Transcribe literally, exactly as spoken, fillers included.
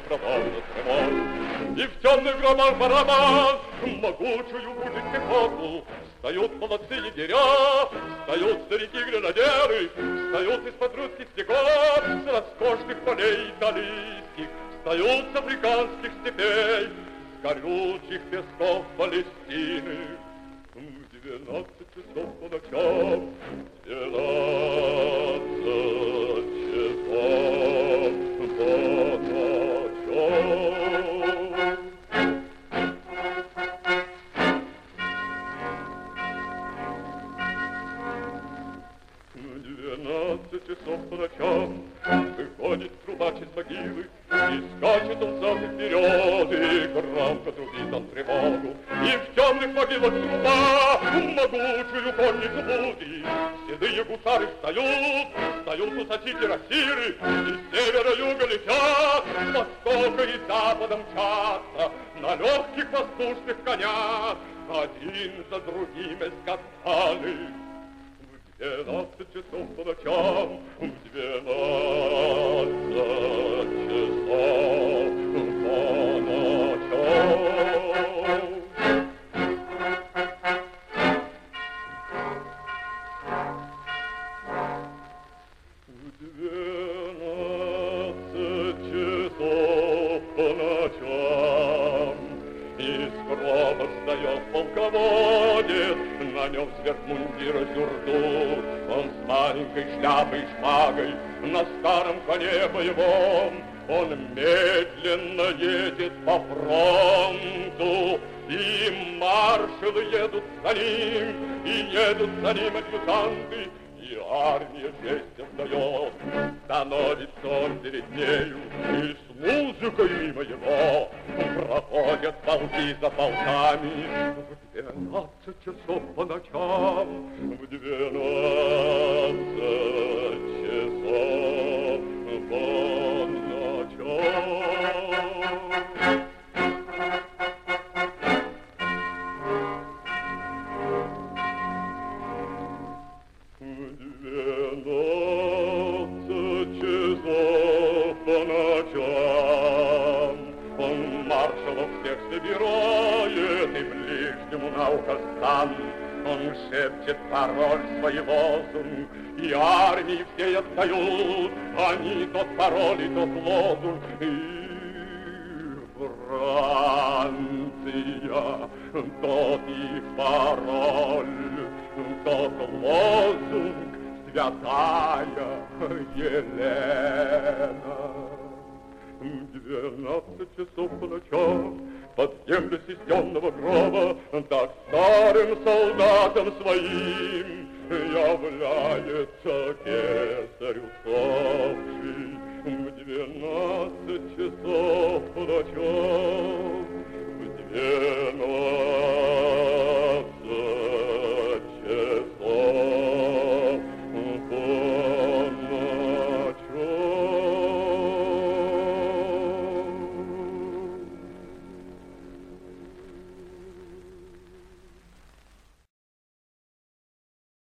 проводят ремонт. И в темных гробах барабан могучую будет пехоту. Встают молодцы егеря, встают старики-гренадеры, встают из-под русских снегов, с роскошных полей италийских, встают с африканских степей, с горючих песков Палестины. В двенадцать часов по ночам, двенадцать часов по ночам. Двенадцать часов по ночам выходит трубач из могилы, и скачет он взад и вперед, и громко трубит он тревогу. И в темных могилах труба могучую конницу будет. Седые гусары встают, встают усачи кирасиры, и с севера юга летят, с востока и запада мчатся на легких воздушных конях, один за другим эскадроны. Двенадцать часов по ночам, двенадцать часов по ночам. Двенадцать часов по ночам. Из гроба встает полководец, на нем сверх мундира сюртук. Он с маленькой шляпой и шпагой на старом коне боевом. Он медленно едет по фронту, и маршалы едут за ним, и едут за ним адъютанты, и армия честь отдает. Становится он перед нею, и с музыкой мимо его проходят полки за полками. В двенадцать часов по ночам, в двенадцать часов по ночам. Двенадцать часов по ночам. Он маршалов всех собирает и ближнему на ухо стан. Он шепчет пароль свой лозунг, и армии все отдают. Они тот пароль и тот лозунг. И Франция, тот их пароль, тот лозунг, святая Елена. Двенадцать часов по ночам под землю системного гроба так старым солдатам своим является Герман.